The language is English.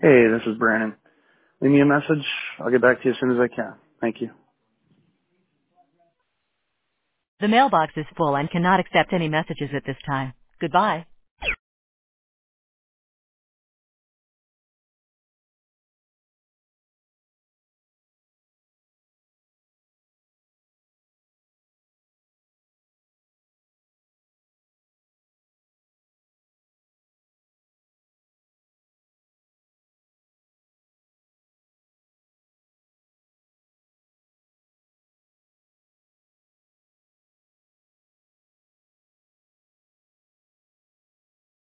Hey, this is Brandon. Leave me a message. I'll get back to you as soon as I can. Thank you. The mailbox is full and cannot accept any messages at this time. Goodbye.